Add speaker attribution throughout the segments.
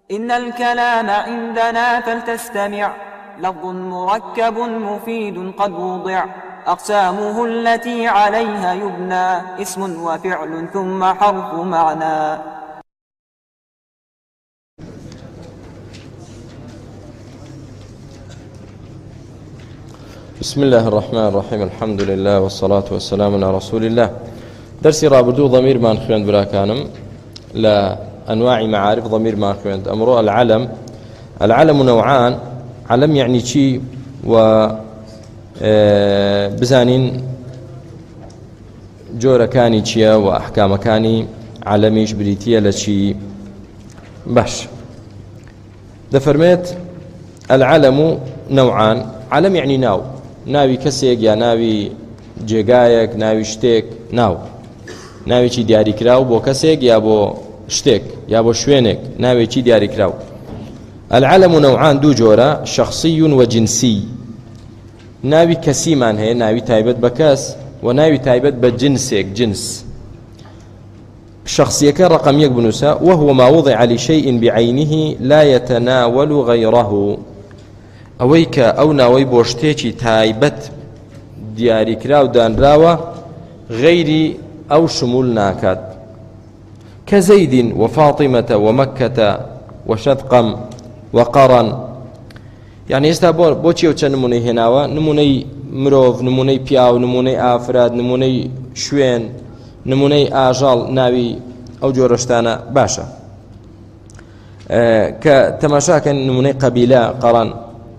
Speaker 1: إن الكلام عندنا فلتستمع، لفظ مركب مفيد قد وضع، أقسامه التي عليها يبنى، اسم وفعل ثم حرف معنى.
Speaker 2: بسم الله الرحمن الرحيم. الحمد لله والصلاة والسلام على رسول الله. درسي رابردو ضمير ما نخويند براكانم لا أنواع معارف ضمير ما نخويند. أمره العلم نوعان، علم يعني شيء و بزانين جورا كاني شيا وأحكام كاني علميش بريتيا لشي باش. دفرميت العلم نوعان. علم يعني ناوي کەسێک یا ناوی جێگایەک، ناوی شتێک، ناوێکی دیاریکراو بۆ کەسێک یا بۆ شتێک یا بۆ شوێنێک، ناوێکی دیاریکراو. العلم نوعان، دوو جۆرە، شخصی و جنسی. ناوی کەسیمان هەیە، ناوی تایبەت بە کەس، و ناوی تایبەت بە جنسێک، جنس. شخصیەکە ڕقم 1 بنووسە. وهو ما وضع لشيء بعينه لا يتناول غيره. ئەوەی کە ئەو ناوەی بۆ شتێکی تایبەت دیاریکرا و دانراوە غەیری ئەو شمول ناکات. کە زەیدین وفاطمەتە ومەککەتە وشەدقەم وقەڕەن. یعنی ئێستا بۆچی ئەو چەند نمونەی هێناوە؟ نمونەی مرۆڤ، نمونەی پیاو، نمونەی ئافراد، نمونەی شوێن، نمونەی ئاژەڵ، ناوی ئەو جۆرە شتانە. باشە کە تەماشاکەن نمونەی قەبیلە، قەڕەن،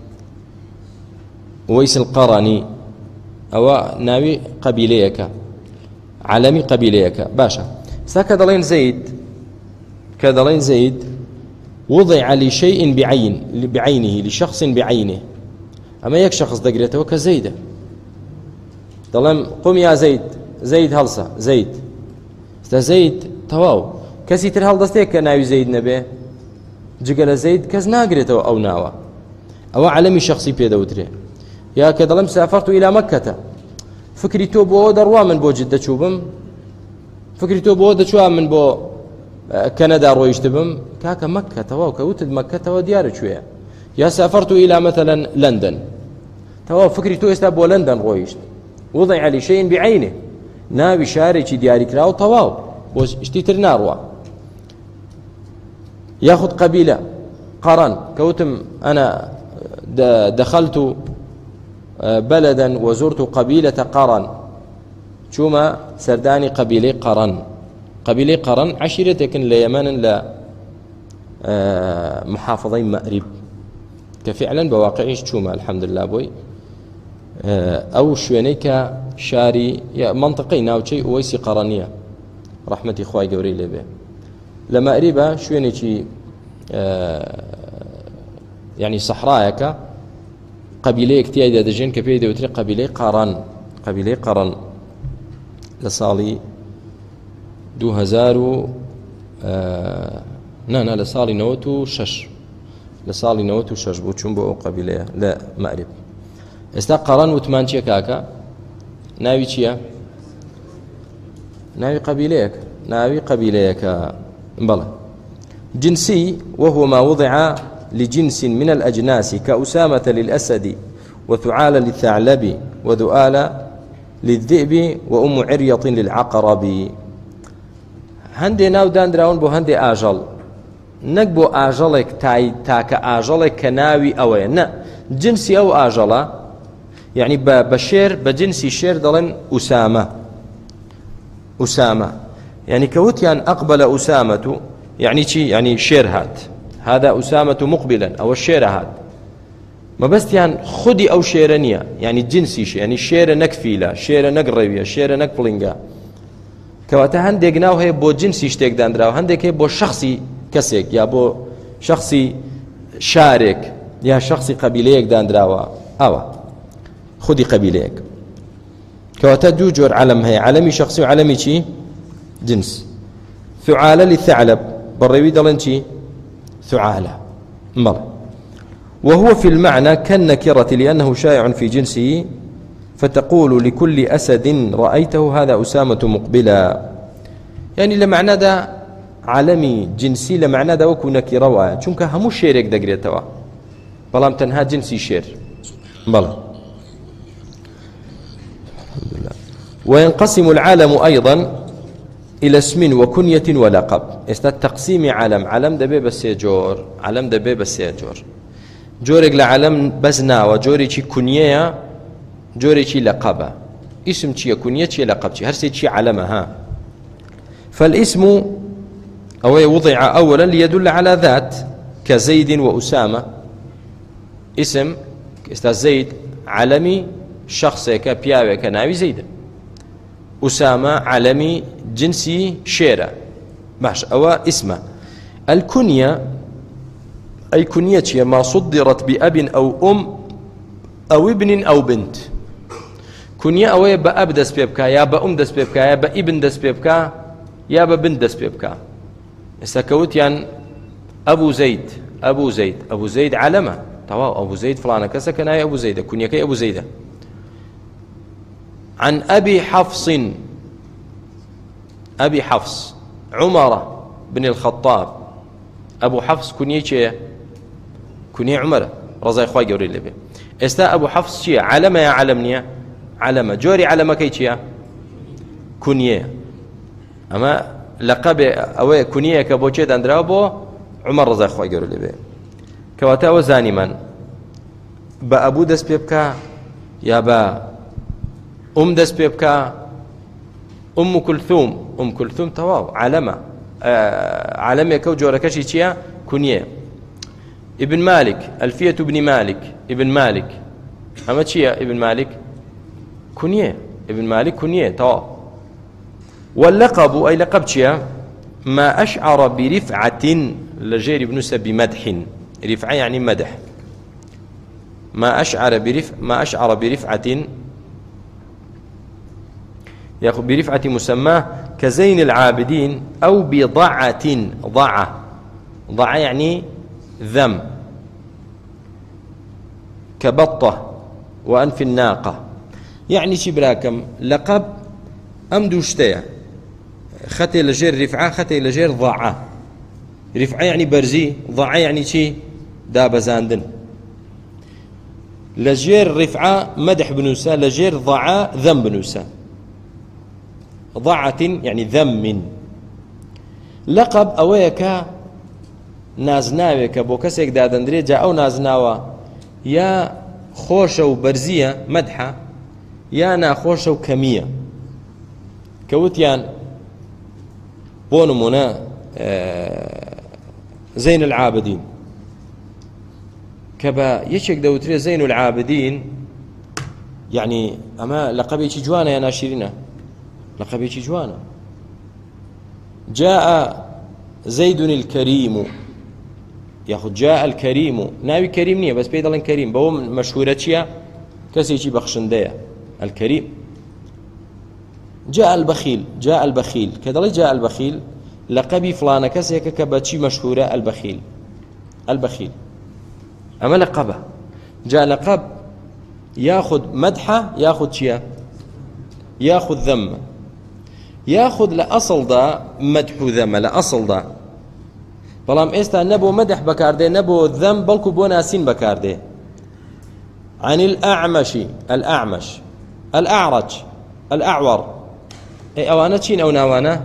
Speaker 2: وەیس القەڕەنی، ئەوە ناوی قەبیلەیەکە، عەلەمی قەبیلەیەکە. باشە. سا کە دەڵێن زەید وضع لشيء بعينه لشخص بعينه، ئەمە یەک شخص دەگرێتەوە کە زەیدە. دەڵێم قم یا زەید هەڵسە، زەید. ستا زەید تەواو، کەسی تر هەڵدەستێک کە ناوی زەید نەبێ جگە لە زەید کەس ناگرێتەوە ئەو ناوە. ئەوە عەلەمی شخصی پێدەوترێ. یا کە دەڵێم سافرت إلى مەککەتە، فکری تۆ بۆ دەڕوا من بۆ جدە چووبم، فکری تۆ بۆ دەچووە من بۆ کەنەدا ڕۆیشت بم، کاکە مەککەتەوە کە وتت مەککەتەوە دیارە کوێیە. یا سافرت إلى مثلا لندن، تەواو فکری تۆ ئێستا بۆ لندن ڕۆیشت. وضع لشيء بعينه، ناوی شارێکی دیاریکراوە تەواو، بۆ شتی تر ناڕوا. یاخود قەبیلە، قەڕەن، کەوتم ئەنا دخلت بلدا وزرت قبيلة قرن، چوما سرداني قبيلة قرن. قبيلة قرن عشيرتك ليمن لا محافظين مأرب، كفعلا بواقعيش چوما الحمد لله بوي أو شوينيك شاري منطقي ناوشي ويسي قرنية رحمتي خواي قوري لبه لما أريبا شوينيكي يعني صحرايك قبيلەیەک تیایدا دەژێن کە پێی دەوترێت قەبیلەی قەڕەن. لە ساڵی 2000 لە ساڵی 96 بوو چوون بۆ ئەو قەبیلەیە لە مەعرب. ئێستا قەڕەن وتمان چییە کاکە؟ ناوی چییە؟ ناوی قەبیلەیەکە. بەڵێ. جنسی وهو ما وضع لجنس من الأجناس كأسامة للأسد وثعال للثعلب وذؤال للذئب وأم عريط للعقرب. هندي ناو داندراون بو هندي آجل، نك بو آجلك تاك آجلك كناوي أوي، نا جنسي أو آجلة، يعني بشير بجنسي شير دلن أسامة، يعني كوتيان أقبل أسامة، يعني شي يعني شير هذا أسامة مقبلا أو الشير هذا ما بس يعني خدي أو شيرانية، يعني جنسي شيء، يعني شير نكفيلة، شير نقربية، شير نقبلنجا. كواتا هندق ناو هي بو جنسي شتيك داندراو، هندق هي بو شخصي كسيك، يا بو شخصي شارك، يا شخصي قبيليك داندراوا. خدي قبيليك. كواتا دو جور علم، هي علمي شخصي وعلمي شي جنس. ثعالة للثعلب، بالروي دلن شي ثعالة. وهو في المعنى كالنكرة لأنه شائع في جنسه، فتقول لكل أسد رأيته هذا أسامة مقبلا. يعني لمعنى ده عالەمی جنسی لە معنادا وەکو نەکیرە وایە چونکە هەموو شێرێک دەگرێتەوە بەڵام تەنها جنسی شێر بەڵێ. وينقسم العالم أيضا إلى اسم وكنية ولقب. تقسيم عالم دەبێ بە سێ جۆر، عالم دەبێ بە سێ جۆر. جۆرێک لە عالم بەس ناوە، جۆرێکی کونیەیە، جۆرێکی لەقەبە. اسم چییە؟ کونیە چییە؟ لەقەب چییە؟ هەرسێکی عالەمە ها. فالاسم أو وضع أولا ليدل على ذات كزيد وأسامة. اسم زيد عالمي شخصك بياوك ناوي زيد، أسامة عالمي جنسي شيرة باش أو اسمه. الكنية أي كنية ما صدرت بأب أو أم أو ابن أو بنت. كنية أو بأب دس بيبكا يا بأم دس بيبكا يا بابن دس بيبكا يا ببنت دس بيبكا. استكوت يعني أبو زيد أبو زيد أبو زيد علمه طواو أبو زيد فلانة كسا كان أبو زيد كنية كي أبو زيد. عن أبي حفص أبي حفص عمر بن الخطاب. أبو حفص كنية شيء كنية عمر رضي الله عنه يقول لي استا أبو حفص شيء علم يا علمني علم جوري علم كي شيء كنية أما لقب أو كنية كبوشة دندرابو عمر رضي الله عنه يقول لي كواتا وزاني من بأبو دس بيبكا يا با دس بيبكا أم كلثوم تواو علمة علمة كو جوركشي تشيا كنية. ابن مالك ألفية ابن مالك ابن مالك أما تشيا ابن مالك كنية ابن مالك كنية تواو. واللقب أي لقب تشيا ما أشعر برفعة لجير بنسب بمدح. رفعة يعني مدح. ما أشعر برفعة يأخذ برفعة مسماه كزين العابدين أو بضعة. ضعة يعني ذم كبطة وأنف الناقة. يعني شبراكم لقب أم دوشتيا ختي لجير رفعة ختي لجير ضعة. رفعة يعني برزي، ضعة يعني شي دابة زاندن. لجير رفعة مدح بنوسا، لجير ضعة ذم بنوسا. ضعة يعني ذم. لقب أويك نازناويك بو كسيك دادندري جا أو نازناوا يا خوشة وبرزية مدحة يا ناخوشة وكمية. كوتيان بونمونا زين العابدين كبا يشك دوتري زين العابدين يعني أما لقبي جوانا يا ناشرين لقبي جوانا. جاء زيد الكريم ياخذ جاء الكريم ناوي كريم نية بس بيدلن كريم بو مشهورة شيا كسي بخشندية الكريم. جاء البخيل كذلك جاء البخيل لقبي فلان كسي كباتشي مشهورة البخيل أما لقبه جاء لقب ياخذ مدحة ياخذ شيا ياخذ ذم ياخذ لأصل دا مدح ذم لأصل دا بلام استا نبو مدح بكاردي نبو ذم بلكو بو ناسين بكاردي. عن الأعمش الأعرج الأعور اي أوانا تشين أو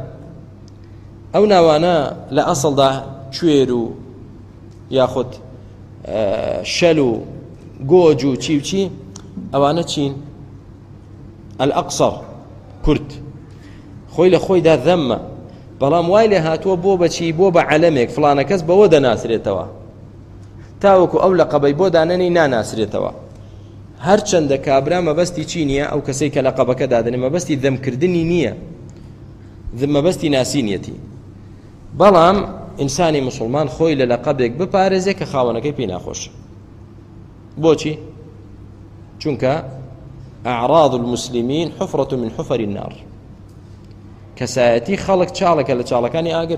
Speaker 2: ناوانا لأصل دا شويرو ياخذ شلو جوجو تشي أوانا تشين. الأقصر كرت خوي لخوي دا ذمة بلام وايلي هاتوا بوبا چي بوبا علمك فلانا كس بودا ناسريتوا تاوكو أو لقبي بودا نني ناسريتوا. هرچند كابرا ما بستي چينيا أو كسي كلقبك دادني ما بستي ذم كردني نية ذم ما بستي ناسينيتي. بلام إنساني مسلمان خوي للقبك ببارزك خاونك بينا خوش بوچي چونك أعراض المسلمين حفرة من حفر النار. كسايتي خلق تشالك اللي تشالكاني آقر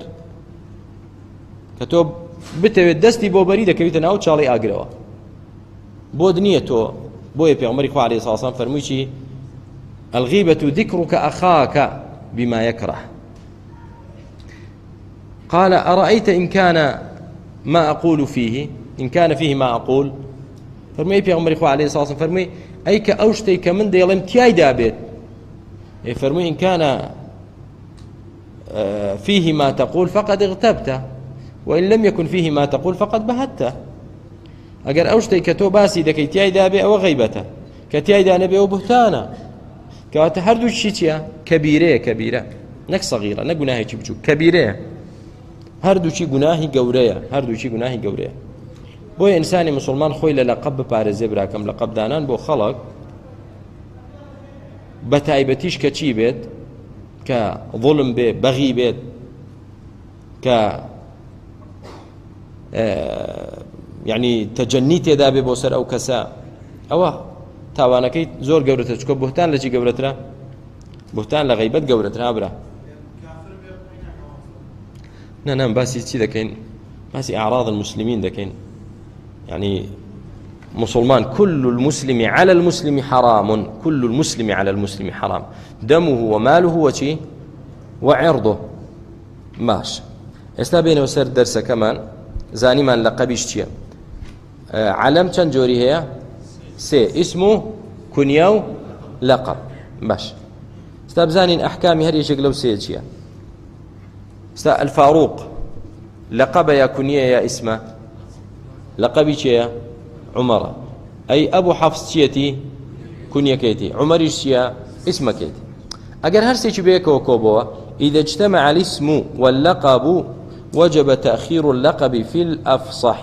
Speaker 2: كتب بتوي دستي بو بريدة كبيرة ناو تشالي آقروا بود نيتو بو يبي عمري خو عليه الصلاة والسلام فرميشي الغيبة ذكرك أخاك بما يكره. قال أرأيت إن كان ما أقول فيه إن كان فيه ما أقول فرمي پیغمبر إخوة عليه الصلاة والسلام فرمي أي كأوشتي كمن دي يلم تياي دابت فرمي إن كان فيه ما تقول فقد اغتبت وإن لم يكن فيه ما تقول فقد بهت أجر أوشتي كتو باسي دكي تياي دابي أو غيبته كتياي دانبي أو بهتانا كاتحردو الشيء كبيرة نك صغيرة نك جناهي تبجو كبيرة هردو شي جناهي جورية بۆ ئینسانی مسلمان خۆی لە لەقەب بپارێزێ براکەم لەقەب دانان بۆ خەڵک بە تایبەتیش کە چی بێت کە ظڵم بێ بەغی بێت کە یعنی تەجەنی تێدا بێ بۆ سەر ئەو کەسە ئەوە تاوانەکەی زۆر گەورەتە چکە بوهتان لە چی گەورەترە بوهتان لە غەیبەت گەورەترا برا نەنام باسی چی دەکەین باسی ئاعراض المسلمین دەکەین يعني مسلمان كل المسلم على المسلم حرام كل المسلم على المسلم حرام دمه وماله وشي وعرضه ماش استا بين وسر درس كمان زاني من لقبيش تشيا علم چند جوري هي سي اسمه كنيو لقب باش استا بزانين احكامي هر يشكلو سي تشيا استا الفاروق لقب يا كنيه يا اسمه لقبي چيا عمر أي أبو حفص چيتي كنيا كيتي عمر چيا اسم كيتي أجر هرسي بيك وكوبوا إذا اجتمع الاسم واللقب وجب تأخير اللقب في الأفصح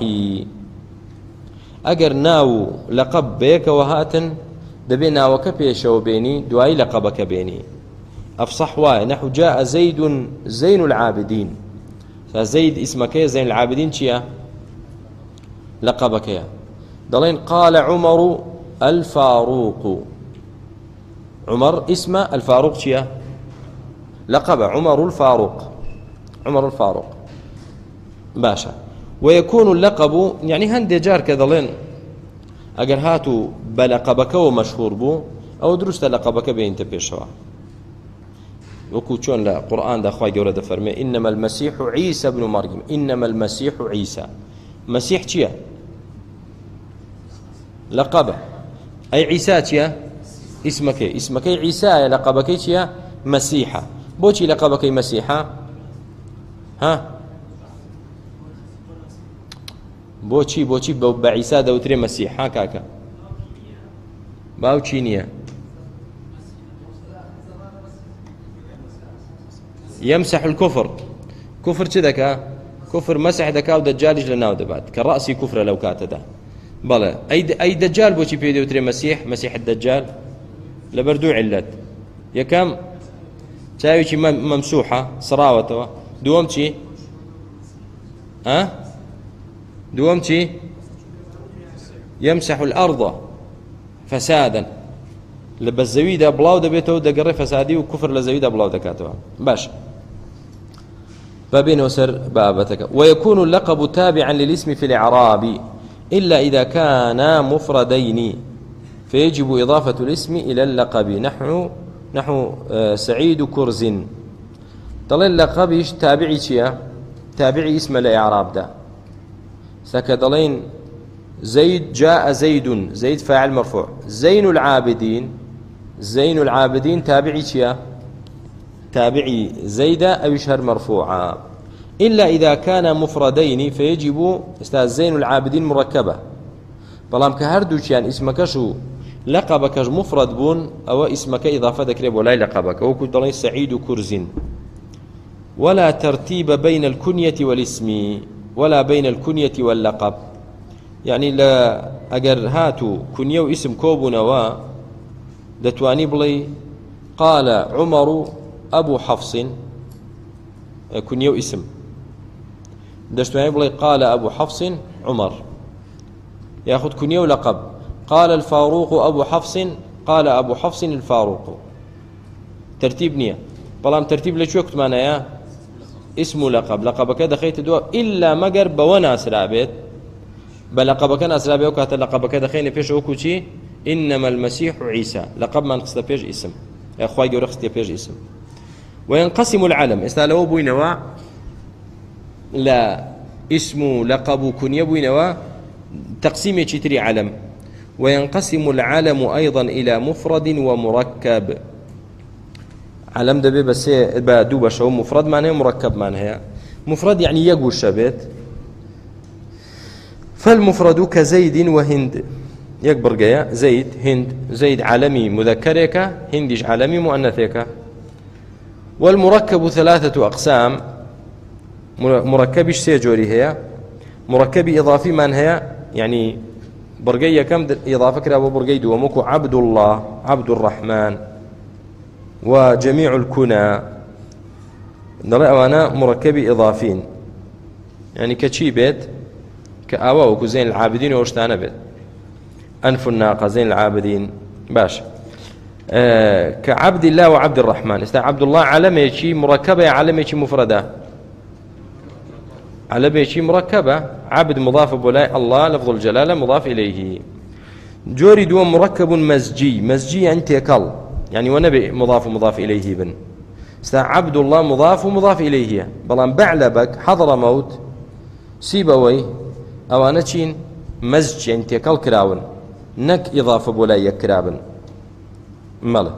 Speaker 2: أجر ناو لقب بيك وهاتن دبينا وكبيش وبيني دواي لقبك بيني أفصح واي نحو جاء زيد زين العابدين فزيد اسمك زين العابدين چيا لقبك يا دلين قال عمر الفاروق عمر اسم الفاروق شيا لقب عمر الفاروق باشا ويكون اللقب يعني هندي جار كذلين اگر هاتو بلقبك ومشهور بو او درست لقبك بين تبيشوا وكو چون لا قرآن دا خواهي قولة فرمي إنما المسيح عيسى بن مريم إنما المسيح عيسى مسيح چيا لقبه أي عيسى چيا اسمك عيسى لقبك چيا مسيحة بوچي لقبك مسيحة ها بوچي بعيسى دوتري مسيحة كاكا باوچي نيا يمسح الكفر كفر چدكا كفر مسح دكا ودجالج لناو دبات كرأسي كفر لو كاتدا بلى أي دجال بوشي بيدي وتري مسيح الدجال لبردو علت يكم تاويشي ممسوحة صراوة دومتي دومتي يمسح الأرض فسادا لبس زويدة بلاو دبيتو دقري فسادي وكفر لزويدة بلاو دكاتوا باش فبين وسر بابتك ويكون اللقب تابعا للاسم في الإعراب إلا إذا كانا مفردين فيجب إضافة الاسم إلى اللقب نحو سعيد كرز طلع اللقب تابعي شيا تابعي اسم الإعراب ده سكدلين زيد جاء زيد فاعل مرفوع زين العابدين تابعي شيا تابعي زيد أو يشهر مرفوعا إلا إذا كان مفردين فيجب استاذ زين العابدين مركبة بلام كهردوش يعني اسمك شو لقبك مفرد بون أو اسمك إضافة ذكريب ولا لقبك أو كنت سعيد كرز ولا ترتيب بين الكنية والاسم ولا بين الكنية واللقب يعني لا أجر هاتو كنية واسم كوب نوا دتواني بلي قال عمر أبو حفص كنية واسم دشتواني بلي قال أبو حفص عمر ياخذ كنية ولقب قال الفاروق أبو حفص قال أبو حفص الفاروق ترتيب نية بلام ترتيب لشو كنت معنا يا اسمه لقبك دخيت دوا إلا مقر بوناس رابط بلقبك ناس رابط وكات لقبك دخيني بيش أوكوشي إنما المسيح عيسى لقب ما نقصد بيش اسم يا أخوي جورخص بيش اسم وينقسم العلم استالوا بوينوا لا اسم لقب كنية بوينوا تقسيم تري علم. وينقسم العلم أيضا إلى مفرد ومركب. علم دبي بس بدو بشو مفرد معناه مركب معناه. مفرد يعني يقوى الشبت. فالمفرد كزيد وهند يكبر جاية زيد هند. زيد عالمي مذكرك، هندش عالمي مؤنثك. والمركب 3 أقسام. مركبش سيجوري هي مركب إضافي من هي يعني برقية كم إضافة كده وبرقي دومك عبد الله عبد الرحمن وجميع الكنى نرى أنا مركب إضافين يعني كشي بيت كأوا وكزين العابدين واشتانا بيت أنف الناقة زين العابدين باش كعبد الله وعبد الرحمن. عبد الله علم شيء مركبة علم شيء مفردة علم شيء مركبة. عبد مضاف بولاي الله لفظ الجلالة مضاف إليه. جوري دوم مركب مزجي. مزجي أنت يكل يعني ونبي مضاف ومضاف إليه بن. عبد الله مضاف ومضاف إليه بلان بعلبك حضر موت سيبوي أو أنا تشين مزج أنت يكل كراون نك إضافة بولاي كرابن ماله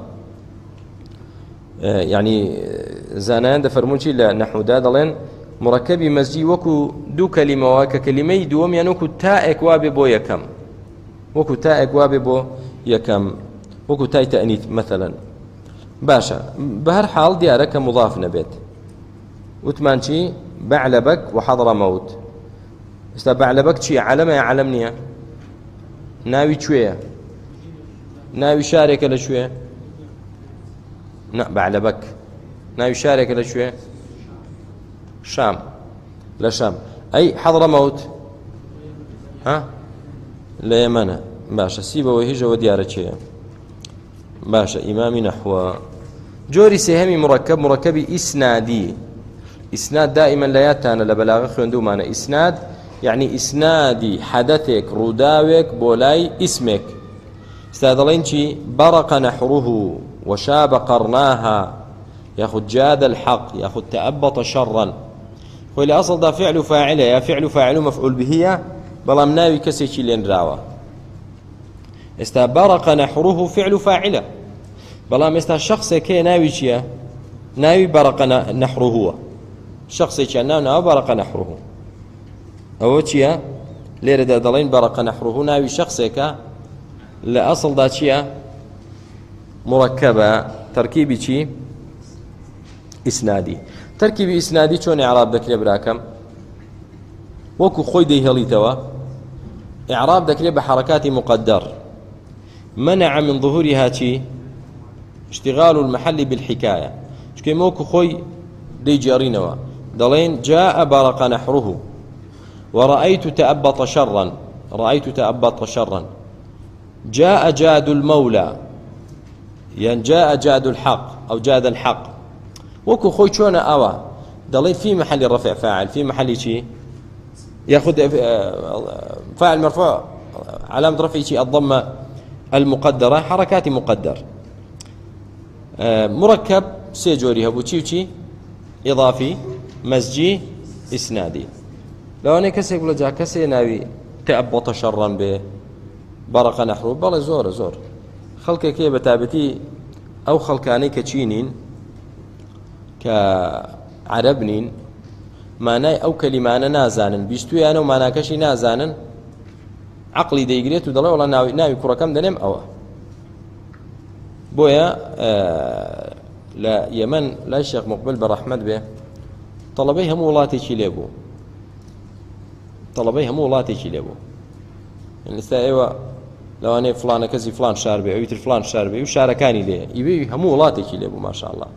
Speaker 2: يعني زانان دفرمونشي لنحو دادلين مركبي مزجي وكو دو كلمة وكا كلمة دوم يعني وكو تائك وابي بو يكم وكو تائك وابي بو يكم وكو تاي تأنيت مثلا باشا بهر حال ديارك مضاف نبيت وتمانشي بعلبك وحضر موت بعلبك شي علم يا علمني ناوي شوية ناوي شارك لشوية لا بعلبك ناوي شارك لشوية شام لا شام أي حضر موت ها لا يمنى باشا سيبه وهيجة وديارة شيء باشا إمامي نحو جوري سهمي مركبي إسنادي. إسناد دائما لا يتانا لبلاغة خندو معنا إسناد يعني إسنادي حدثك رداوك بولاي اسمك. استاذلين شي برق نحره وشاب قرناها ياخذ جاد الحق ياخذ تأبط شرا. هو اللي أصل ده فعل فاعله يا فعل فاعل مفعول به بلا مناوي كسي شي لين راوه. برق نحره فعل فاعله بلا مستا شخص كي ناوي شي ناوي برق نحره هو شخص كي ناوي برق نحره أو شي ليرد دلين برق نحره ناوي شخصك لأصل ده شي مركبة تركيبي شي إسنادي. تركيبي إسنادي شون إعراب ذكري براكم وكو خوي دي هليتوا إعراب ذكري بحركات مقدر منع من ظهورها شي اشتغال المحل بالحكاية شكي موكو خوي دي جارينوا دلين جاء برق نحره ورأيت تأبط شرا رأيت تأبط شرا. جاء جاد المولى يعني جاء جاد الحق أو جاد الحق وكو خوي شون أوا دلين في محل رفع فاعل في محل شي ياخذ فاعل مرفوع علامة رفعه شي الضمة المقدرة حركات مقدر. مركب سيجوري هبو شي إضافي مزجي إسنادي. لو أنا كسي يقول جا كسي ناوي تأبط شرا به برق نحره بلا زور خلق كي بتابتي أو خلقاني كتشينين كعربنين معناي أو كلمة أنا نازانن بيشتوي أنا ومعناها كشي نازانن عقلي ديقريت ودلا والله ناوي كركم دنم أو بويا لا يمن لا الشيخ مقبل برحمد به طلبيه مولاتي شيليبو طلبيه مولاتي شيليبو يعني ايوه لو أنا فلان كذي فلان شاربي أو يتر فلان شاربي وشاركاني ليه يبي همو ولاتي شيليبو ما شاء الله.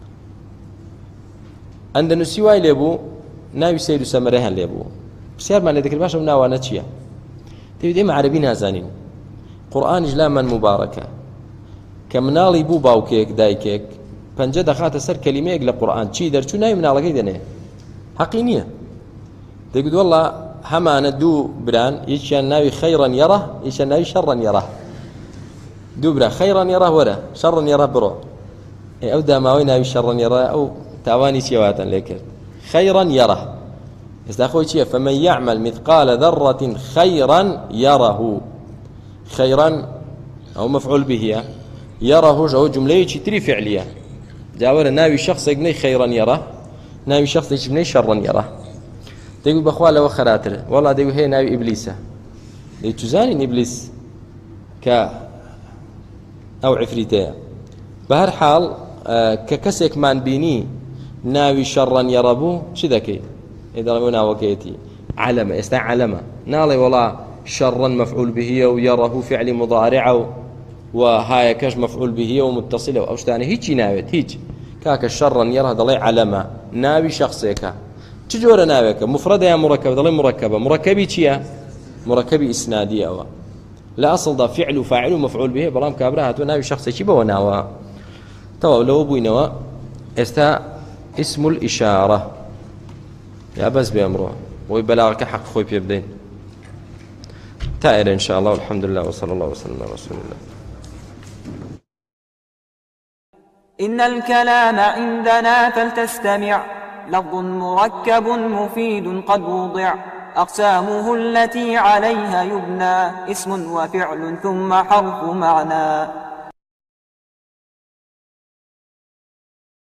Speaker 2: عندنا سواي ليبو ناوي سيد سمرهن ليبو بسيار ما لذكر باشا من ناوانا تشيا تبي ديما عربي نازانين قرآن جلاما مباركة كمنالي بو باوكيك دايكيك پنجه دخات سر كلمة يقل قرآن چي در چو ناوي منالكي دنه حقينية تقول والله هما ندو بران يشان ناوي خيرا يره يشان ناوي شرا يره دو برا خيرا يره ورا شرا يره برو أو داماوي ناوي شرا يره أو تاواني سيواتا لكر خيرا يره استخوي شيء فمن يعمل مثقال ذرة خيرا يره. خيرا أو مفعول به، يره جو جملة تري فعلية. جاور ناوي شخص يجني خيرا يره، ناوي شخص يجني شرا يره. تقول بخواله وخراتر والله ديو هي ناوي إبليسه تزاني إبليس أو عفريتية. بهر حال ككسك من بيني ناوي شرا يربو شي ذكي إذا لم يناوكيتي علامة يستع علامة نالي والله شرا مفعول به ويره فعل مضارع وهاي كش مفعول به ومتصل أو ثاني هيك ناويت هيك كاك شرا يره ضلي علامة ناوي شخصيك تجور ناويك مفردة يا مركبة ضلي مركبة مركبي شيا مركبي إسنادية أو لا أصل ذا فعل وفاعل ومفعول به بلام كابرها ناوي شخصي شي بوناوا تو لو بوينوا اسم الإشارة يا بس بأمره ويبلغك حق خوي بيبدين تائر إن شاء الله والحمد لله وصلى الله وسلم على رسول الله.
Speaker 1: إن الكلام عندنا فلتستمع لفظ مركب مفيد قد وضع أقسامه التي عليها يبنى اسم وفعل ثم حرف معنى.